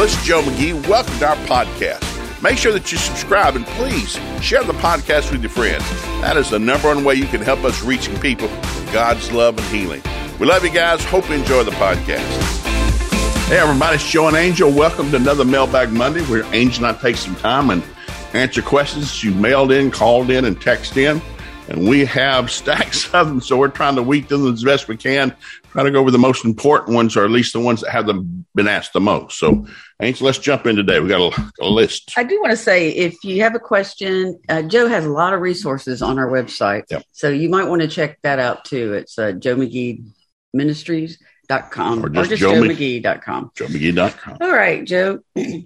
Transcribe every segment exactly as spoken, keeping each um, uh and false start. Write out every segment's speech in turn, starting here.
it's Joe McGee. Welcome to our podcast. Make sure that you subscribe and please share the podcast with your friends. That is the number one way you can help us reaching people with God's love and healing. We love you guys. Hope you enjoy the podcast. Hey, everybody. It's Joe and Angel. Welcome to another Mailbag Monday where Angel and I take some time and answer questions you mailed in, called in, and texted in. And we have stacks of them, so we're trying to weed them as best we can. Try to go over the most important ones, or at least the ones that have them been asked the most. So, Angel, let's jump in today. We got a, a list. I do want to say, if you have a question, uh, Joe has a lot of resources on our website. Yep. So you might want to check that out, too. It's uh, joe mcgee ministries dot com or just, or just joe joe mcgee dot com. joe mcgee dot com. All right, Joe.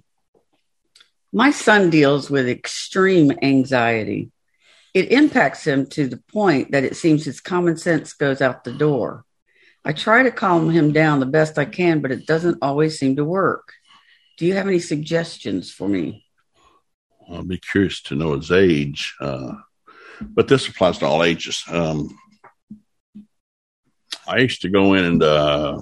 My son deals with extreme anxiety. It impacts him to the point that it seems his common sense goes out the door. I try to calm him down the best I can, but it doesn't always seem to work. Do you have any suggestions for me? I'll be curious to know his age, uh, but this applies to all ages. Um, I used to go in and uh,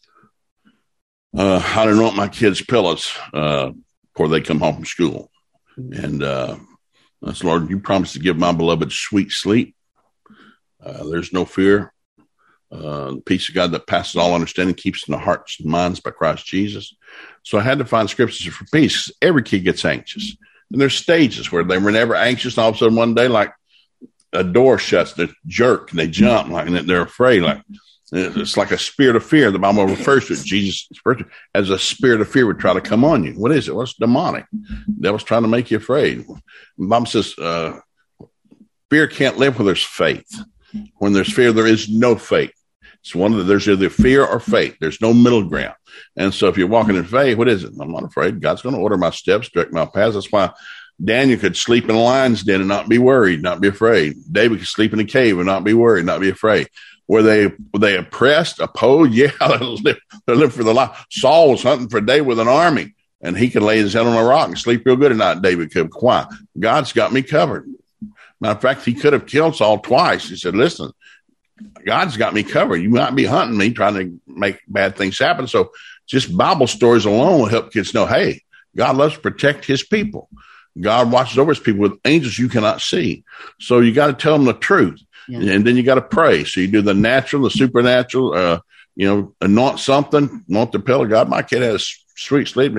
uh, I don't want my kids' pillows uh, before they come home from school. And uh, that's, Lord, you promised to give my beloved sweet sleep. Uh, there's no fear. Uh, the peace of God that passes all understanding keeps in the hearts and minds by Christ Jesus. So I had to find scriptures for peace. Every kid gets anxious. And there's stages where they were never anxious. And all of a sudden one day, like a door shuts, they jerk and they jump, like, and they're afraid. Like it's like a spirit of fear. The Bible refers to it. Jesus as a spirit of fear would try to come on you. What is it? What's demonic? The devil's trying to make you afraid. The Bible says uh, fear can't live where there's faith. When there's fear, there is no faith. It's one of the, there's either fear or faith. There's no middle ground. And so if you're walking in faith, what is it? I'm not afraid. God's going to order my steps, direct my paths. That's why Daniel could sleep in a lion's den and not be worried, not be afraid. David could sleep in a cave and not be worried, not be afraid. Were they were they oppressed, opposed? Yeah, they lived, they lived for the life. Saul was hunting for David with an army, and he could lay his head on a rock and sleep real good at night. David could. Why? God's got me covered. Matter of fact, he could have killed Saul twice. He said, listen, God's got me covered. You might be hunting me, trying to make bad things happen. So just Bible stories alone will help kids know, hey, God loves to protect his people. God watches over his people with angels you cannot see. So you got to tell them the truth. Yeah. And then you got to pray. So you do the natural, the supernatural, uh, you know, anoint something, anoint the pillow. God, my kid has sweet sleep.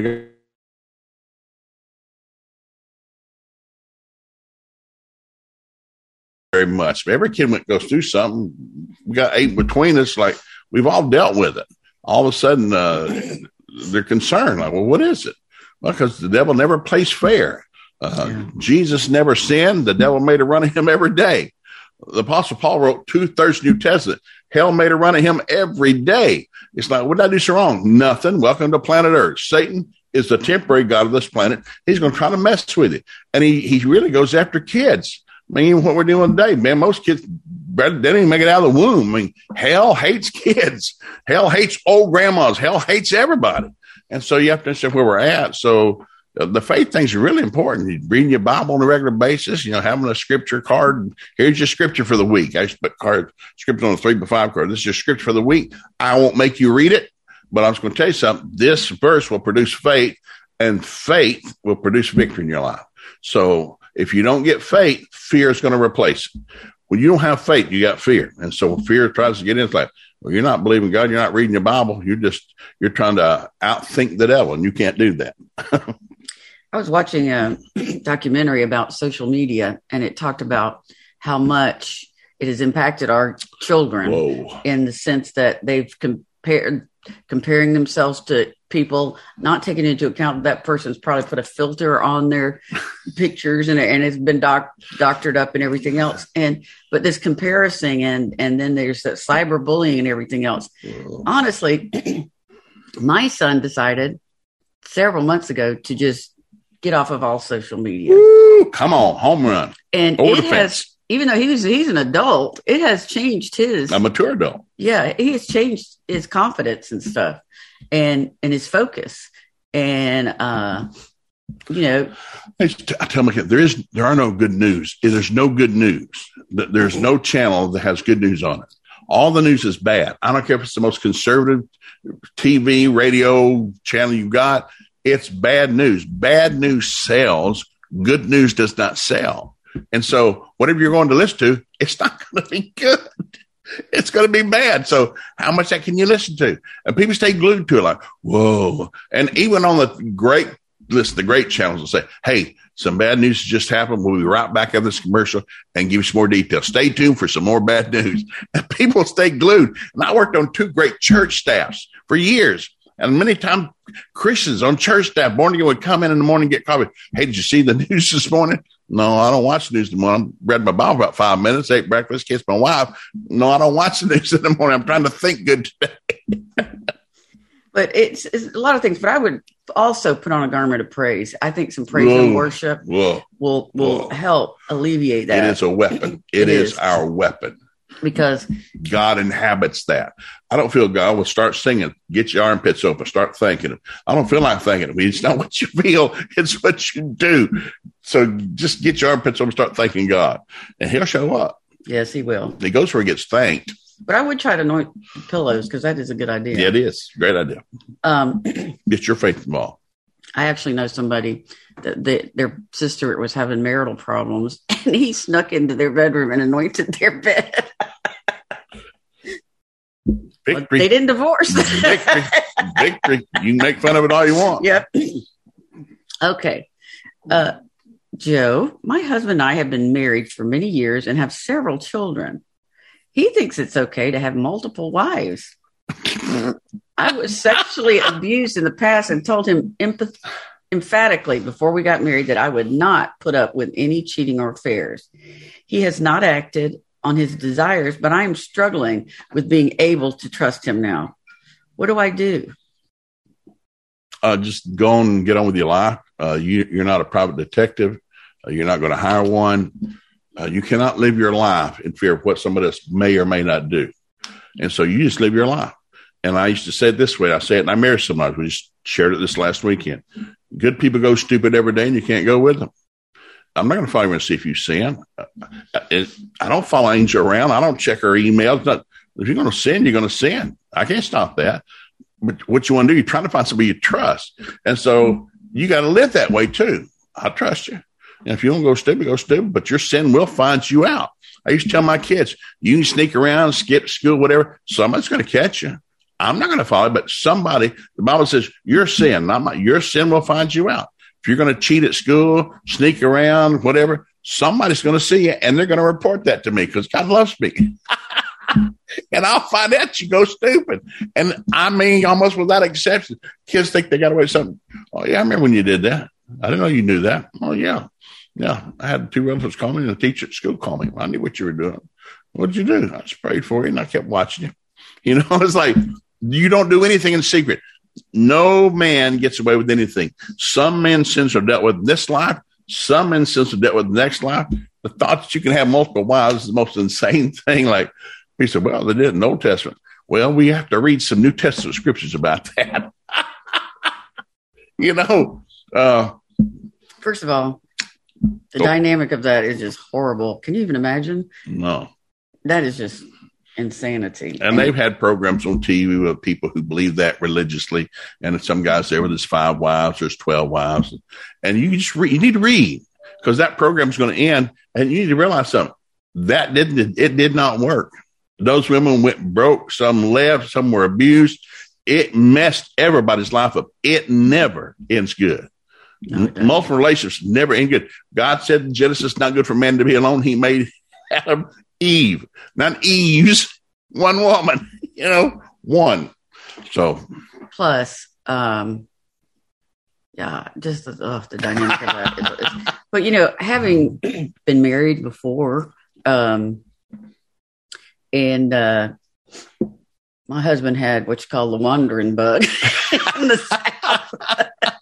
Very much. Every kid goes through something. We got eight between us. Like we've all dealt with it. All of a sudden, uh, they're concerned. Like, well, what is it? Well, because the devil never plays fair. Uh, yeah. Jesus never sinned. The devil made a run at him every day. The Apostle Paul wrote two thirds New Testament. Hell made a run at him every day. It's like, what did I do so wrong? Nothing. Welcome to planet Earth. Satan is the temporary god of this planet. He's going to try to mess with you. And he, he really goes after kids. I mean, what we're doing today, man, most kids, they didn't even make it out of the womb. I mean, hell hates kids. Hell hates old grandmas. Hell hates everybody. And so you have to understand where we're at. So uh, the faith things are really important. You reading your Bible on a regular basis, you know, having a scripture card. Here's your scripture for the week. I used to put card, scripture on a three by five card. This is your scripture for the week. I won't make you read it, but I'm just going to tell you something. This verse will produce faith, and faith will produce victory in your life. So if you don't get faith, fear is going to replace it. When you don't have faith, you got fear. And so fear tries to get in. It's like, well, you're not believing God. You're not reading your Bible. You're just, you're trying to outthink the devil, and you can't do that. I was watching a documentary about social media, and it talked about how much it has impacted our children. Whoa. In the sense that they've compared, comparing themselves to people, not taking into account that person's probably put a filter on their pictures and, and it's been doc, doctored up and everything else. And, but this comparison and, and then there's that cyberbullying and everything else. Whoa. Honestly, my son decided several months ago to just get off of all social media. Woo, come on, home run. And it has, even though he was, he's an adult, it has changed his. A mature adult. Yeah, he has changed his confidence and stuff. And and his focus, and uh, you know, I tell my kid there is there are no good news. There's no good news. There's no channel that has good news on it. All the news is bad. I don't care if it's the most conservative T V, radio channel you got. It's bad news. Bad news sells. Good news does not sell. And so whatever you're going to listen to, it's not going to be good. It's going to be bad. So how much that can you listen to? And people stay glued to it like, whoa. And even on the great list, the great channels will say, hey, some bad news just happened. We'll be right back after this commercial and give you some more details. Stay tuned for some more bad news. And people stay glued. And I worked on two great church staffs for years. And many times Christians on church staff, born again, would come in in the morning and get coffee. Hey, did you see the news this morning? No, I don't watch the news in the morning. I read my Bible about five minutes, ate breakfast, kissed my wife. No, I don't watch the news in the morning. I'm trying to think good today. But it's, it's a lot of things. But I would also put on a garment of praise. I think some praise Whoa. and worship Whoa. will will Whoa. help alleviate that. It is a weapon. It, it is. is our weapon. Because God inhabits that. I don't feel God will start singing. Get your armpits open. Start thanking him. I don't feel like thanking him. It's not what you feel. It's what you do. So just get your armpits open. Start thanking God. And he'll show up. Yes, he will. He goes where he gets thanked. But I would try to anoint pillows because that is a good idea. Yeah, it is. Great idea. Um, Get your faith involved. I actually know somebody that they, their sister was having marital problems, and he snuck into their bedroom and anointed their bed. Victory. Well, they didn't divorce. Victory. Victory. You can make fun of it all you want. Yep. Okay. Uh, Joe, my husband and I have been married for many years and have several children. He thinks it's okay to have multiple wives. I was sexually abused in the past and told him empath- emphatically before we got married that I would not put up with any cheating or affairs. He has not acted on his desires, but I am struggling with being able to trust him now. What do I do? Uh, just go on and get on with your life. Uh, you, you're not a private detective. Uh, you're not going to hire one. Uh, you cannot live your life in fear of what somebody else may or may not do. And so you just live your life. And I used to say it this way. I say it, and I married somebody. We just shared it this last weekend. Good people go stupid every day, and you can't go with them. I'm not going to follow you and see if you sin. It, I don't follow Angel around. I don't check her emails. Not, if you're going to sin, you're going to sin. I can't stop that. But what you want to do, you're trying to find somebody you trust. And so you got to live that way too. I trust you. And if you don't go stupid, go stupid, but your sin will find you out. I used to tell my kids, you can sneak around, skip school, whatever. Somebody's going to catch you. I'm not going to follow, but somebody, the Bible says, your sin, not my, your sin will find you out. If you're going to cheat at school, sneak around, whatever, somebody's going to see you, and they're going to report that to me because God loves me. And I'll find out you go stupid. And I mean, almost without exception, kids think they got away with something. Oh, yeah, I remember when you did that. I didn't know you knew that. Oh, yeah. Yeah, I had two relatives call me and a teacher at school call me. I knew what you were doing. What'd you do? I just prayed for you and I kept watching you. You know, it's like you don't do anything in secret. No man gets away with anything. Some men's sins are dealt with in this life. Some men's sins are dealt with in the next life. The thought that you can have multiple wives is the most insane thing. Like we said, well, they did in the Old Testament. Well, we have to read some New Testament scriptures about that. You know, uh, first of all, the oh, dynamic of that is just horrible. Can you even imagine? No. That is just insanity. And, and they've had programs on T V of people who believe that religiously. And some guys there with there's five wives, there's twelve wives. And you just read, you need to read because that program's going to end. And you need to realize something. That didn't, it did not work. Those women went broke. Some left. Some were abused. It messed everybody's life up. It never ends good. No, multiple relationships never end good. God said in Genesis, not good for man to be alone. He made Adam, Eve, not Eve's, one woman, you know, one. So, plus, um, yeah, just the, oh, the dynamic of that. It's, it's, but you know, having been married before, um, and uh, my husband had what you call the wandering bug in the South.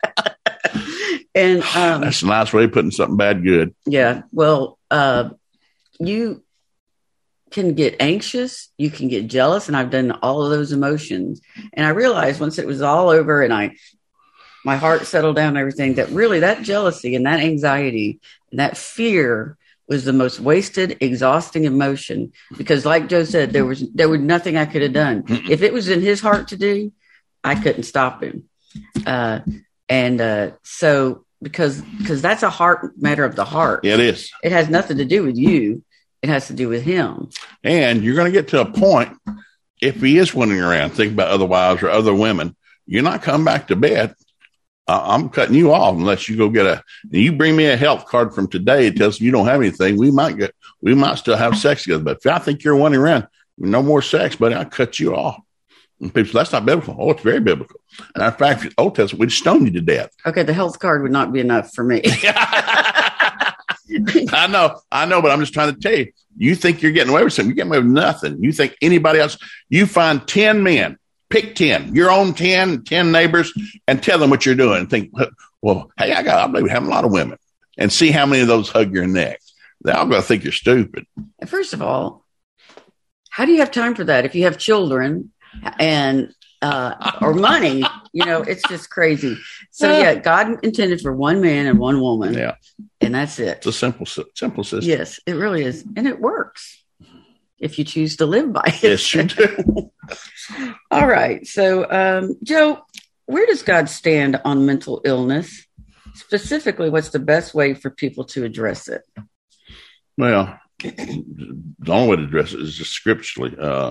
And um, that's a nice way of putting something bad good. Yeah. Well, uh, you can get anxious, you can get jealous, and I've done all of those emotions. And I realized once it was all over and I, my heart settled down and everything, that really that jealousy and that anxiety and that fear was the most wasted, exhausting emotion. Because like Joe said, there was, there was nothing I could have done. If it was in his heart to do, I couldn't stop him. Uh, And uh, so because because that's a heart matter of the heart. It is. It has nothing to do with you. It has to do with him. And you're going to get to a point, if he is running around thinking about other wives or other women, you're not coming back to bed. Uh, I'm cutting you off unless you go get a, you bring me a health card from today. It tells me you don't have anything. We might get, we might still have sex together. But if I think you're running around, no more sex, buddy, I'll cut you off. And people say, that's not biblical. Oh, it's very biblical. And in fact, Old Testament, we'd stone you to death. Okay, the health card would not be enough for me. I know, I know, but I'm just trying to tell you, you think you're getting away with something. You're getting away with nothing. You think anybody else, you find ten men, pick ten, your own ten, ten neighbors, and tell them what you're doing. And think, well, hey, I got, I believe we have a lot of women. And see how many of those hug your neck. They're all going to think you're stupid. First of all, how do you have time for that if you have children and uh, or money? You know, it's just crazy. So yeah, God intended for one man and one woman. Yeah, and that's it. It's a simple, simple system. Yes, it really is, and it works if you choose to live by it. Yes, you do. All right. So, um, Joe, where does God stand on mental illness? Specifically, what's the best way for people to address it? Well, the only way to address it is just scripturally. Uh,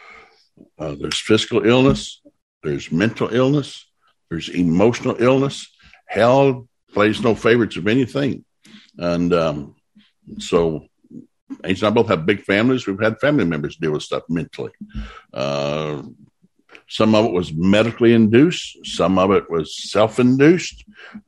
uh, there's physical illness, there's mental illness, there's emotional illness. Hell plays no favorites of anything. And um, so Angel and I both have big families. We've had family members deal with stuff mentally. Uh, some of it was medically induced. Some of it was self-induced.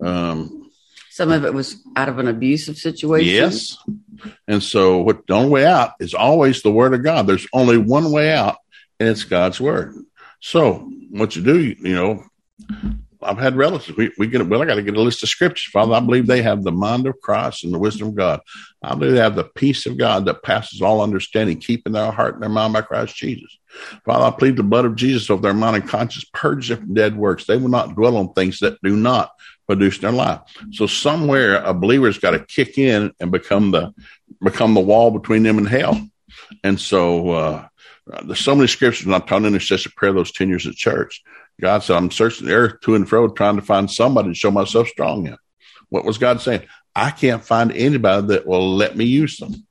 Um, some of it was out of an abusive situation. Yes. And so what the only way out is always the word of God. There's only one way out, and it's God's word. So what you do, you, you know, I've had relatives. We, we get, well, I got to get a list of scriptures. Father, I believe they have the mind of Christ and the wisdom of God. I believe they have the peace of God that passes all understanding, keeping their heart and their mind by Christ Jesus. Father, I plead the blood of Jesus over their mind and conscience, purge them from dead works. They will not dwell on things that do not produce in their life. So somewhere a believer's got to kick in and become the, become the wall between them and hell. And so, uh, there's so many scriptures, and I've taught intercessory prayer those ten years at church. God said, I'm searching the earth to and fro, trying to find somebody to show myself strong in. What was God saying? I can't find anybody that will let me use them.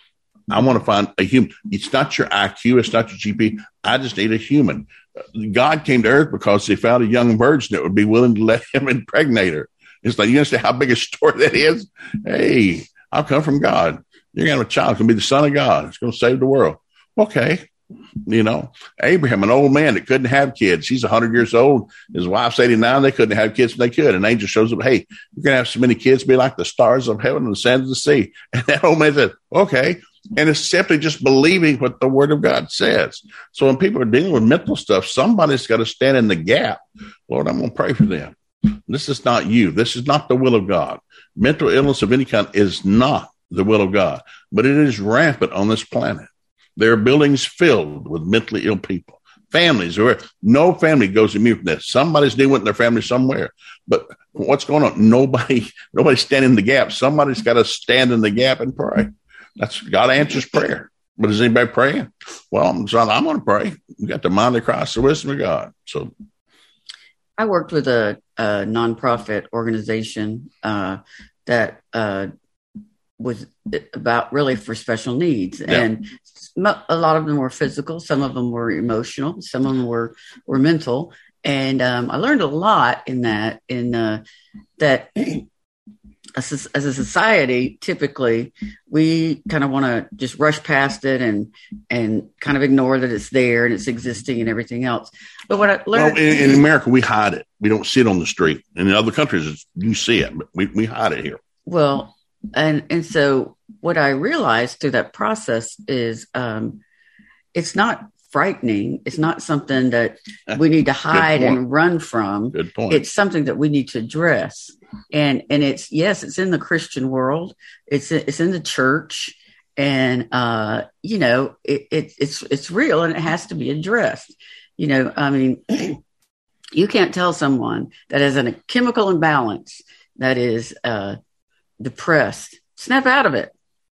I want to find a human. It's not your I Q. It's not your G P. I just need a human. God came to earth because he found a young virgin that would be willing to let him impregnate her. It's like, you understand how big a story that is? Hey, I've come from God. You're going to have a child. It's going to be the son of God. It's going to save the world. Okay. You know, Abraham, an old man that couldn't have kids. He's one hundred years old. His wife's eighty-nine. They couldn't have kids, but they could. An angel shows up. Hey, you're going to have so many kids, be like the stars of heaven and the sands of the sea. And that old man said, okay. And it's simply just believing what the word of God says. So when people are dealing with mental stuff, somebody's got to stand in the gap. Lord, I'm going to pray for them. This is not you. This is not the will of God. Mental illness of any kind is not the will of God, but it is rampant on this planet. There are buildings filled with mentally ill people, families where no family goes immune from this. Somebody's dealing with their family somewhere, but what's going on? Nobody, nobody's standing in the gap. Somebody's got to stand in the gap and pray. That's God answers prayer. But is anybody praying? Well, son, I'm going to pray. You got the mind of Christ, the wisdom of God. So, I worked with a, a nonprofit organization uh, that uh, was about really for special needs, yeah. And a lot of them were physical, some of them were emotional, some of them were were mental, and um, I learned a lot in that. In uh, that, as a, as a society, typically we kind of want to just rush past it and and kind of ignore that it's there and it's existing and everything else. But what I learned, well, in, in America, we hide it. We don't see it on the street. And in other countries, you see it, but we, we hide it here. Well. And and so what I realized through that process is um, it's not frightening. It's not something that we need to hide and run from. Good point. It's something that we need to address. And and it's, yes, it's in the Christian world. It's it's in the church. And, uh, you know, it, it, it's it's real and it has to be addressed. You know, I mean, you can't tell someone that has a chemical imbalance that is uh depressed, snap out of it,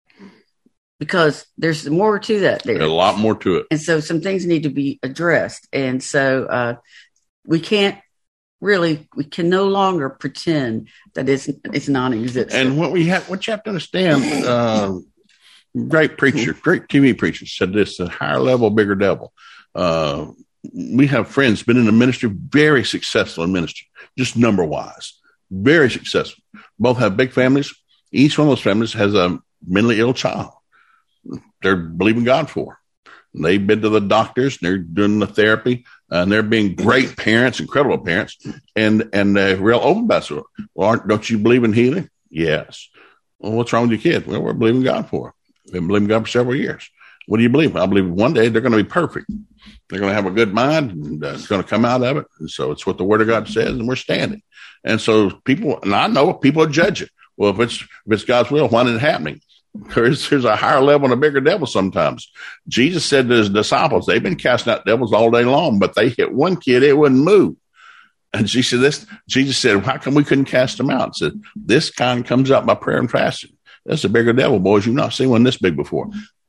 because there's more to that there. There's a lot more to it. And so some things need to be addressed. And so uh, we can't really, we can no longer pretend that it's it's non-existent. And what we have, what you have to understand, uh, great preacher, great T V preacher said this: a higher level, bigger devil. Uh, we have friends been in the ministry, very successful in ministry, just number wise, very successful. Both have big families. Each one of those families has a mentally ill child they're believing God for. They've been to the doctors, and they're doing the therapy, and they're being great parents, incredible parents, and and uh, real open about it. Well, aren't, don't you believe in healing? Yes. Well, what's wrong with your kid? Well, we're believing God for it. We've been believing God for several years. What do you believe? I believe one day they're going to be perfect. They're going to have a good mind, and uh, it's going to come out of it. And so it's what the Word of God says, and we're standing. And so people, and I know people are judging. Well, if it's if it's God's will, why isn't it happening? There's, there's a higher level and a bigger devil sometimes. Jesus said to his disciples, they've been casting out devils all day long, but they hit one kid, it wouldn't move. And she said, this, Jesus said, how come we couldn't cast them out? Said, this kind comes out by prayer and fasting. That's a bigger devil, boys. You've not seen one this big before.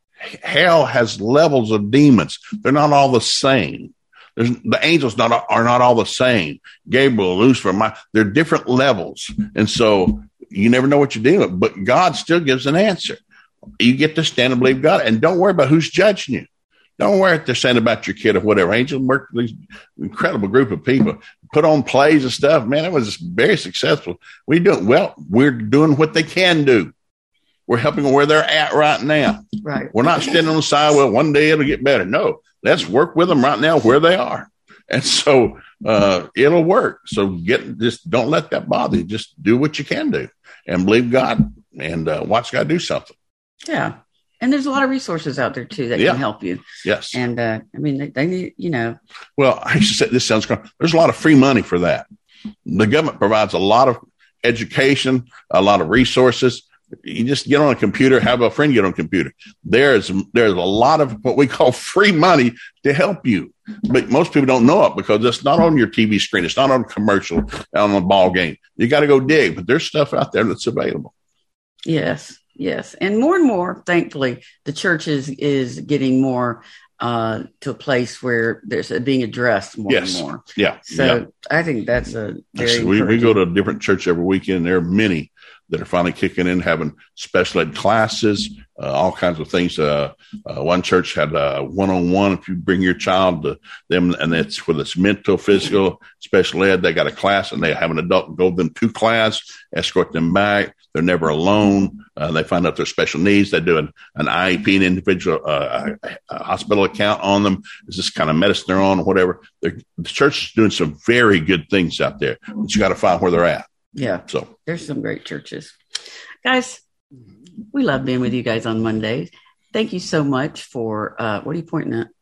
Hell has levels of demons. They're not all the same. There's, the angels not, are not all the same. Gabriel, Lucifer, my, they're different levels. And so you never know what you're dealing with, but God still gives an answer. You get to stand and believe God, and don't worry about who's judging you. Don't worry what they're saying about your kid or whatever. Angel worked with these incredible group of people, put on plays and stuff. Man, it was very successful. We do it well. We're doing what they can do. We're helping them where they're at right now. Right. We're not standing on the side. Well, one day it'll get better. No, let's work with them right now where they are. And so uh, it'll work. So get just don't let that bother you. Just do what you can do and believe God and uh, watch God do something. Yeah. And there's a lot of resources out there, too, that yeah. can help you. Yes. And, uh, I mean, they, they need, you know. Well, I used to say this sounds – there's a lot of free money for that. The government provides a lot of education, a lot of resources. You just get on a computer, have a friend get on a computer. There's there's a lot of what we call free money to help you. But most people don't know it because it's not on your T V screen. It's not on a commercial, on a ball game. You got to go dig. But there's stuff out there that's available. Yes, yes. And more and more, thankfully, the church is, is getting more uh, to a place where there's a, being addressed more yes. and more. Yeah. So yeah. I think that's a very we, we go to a different church every weekend. There are many that are finally kicking in, having special ed classes, uh, all kinds of things. Uh, uh, one church had a one-on-one. If you bring your child to them, and it's whether it's mental, physical, special ed, they got a class, and they have an adult go them to class, escort them back. They're never alone. Uh, they find out their special needs. They do an, an I E P, an individual uh, a, a hospital account on them. Is this kind of medicine they're on or whatever? They're, the church is doing some very good things out there, but you got to find where they're at. Yeah. So there's some great churches. Guys, we love being with you guys on Mondays. Thank you so much for, uh, what are you pointing at?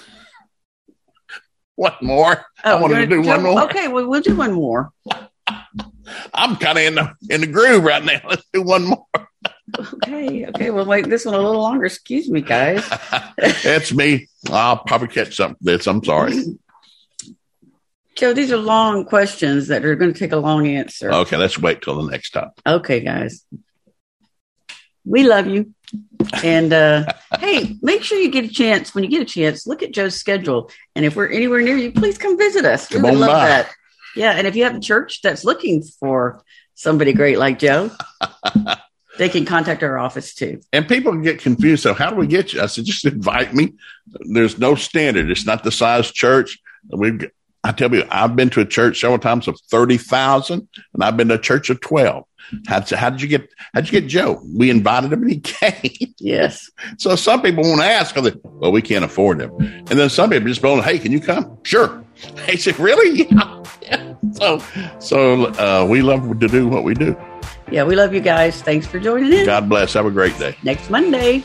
One more. Oh, I wanted to do one more. Okay, well, we'll do one more. I'm kind of in the in the groove right now. Let's do one more. Okay, okay. We'll make this one a little longer. Excuse me, guys. That's me. I'll probably catch something this. I'm sorry. Joe, these are long questions that are going to take a long answer. Okay, let's wait till the next time. Okay, guys. We love you. And, uh, hey, make sure you get a chance. When you get a chance, look at Joe's schedule. And if we're anywhere near you, please come visit us. We Come would on love by. that. Yeah, and if you have a church that's looking for somebody great like Joe, they can contact our office too. And people get confused. So how do we get you? I said, just invite me. There's no standard. It's not the size church. We've I tell you, I've been to a church several times of thirty thousand, and I've been to a church of twelve. How, how did you get, how'd you get Joe? We invited him and he came. Yes. So some people won't ask, they, well, we can't afford him. And then some people just go, hey, can you come? Sure. He said, really? Yeah. Yeah. So, so uh, we love to do what we do. Yeah, we love you guys. Thanks for joining in. God bless. Have a great day. Next Monday.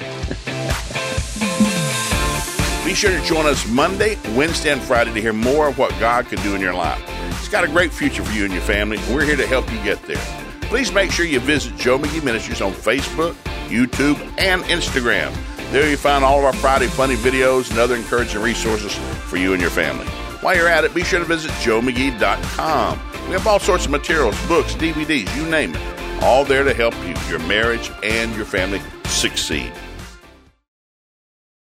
Be sure to join us Monday, Wednesday, and Friday to hear more of what God can do in your life. It's got a great future for you and your family. We're here to help you get there. Please make sure you visit Joe McGee Ministries on Facebook, YouTube, and Instagram. There you find all of our Friday funny videos and other encouraging resources for you and your family. While you're at it, be sure to visit joe mcgee dot com. We have all sorts of materials, books, D V Ds, you name it, all there to help you, your marriage, and your family succeed.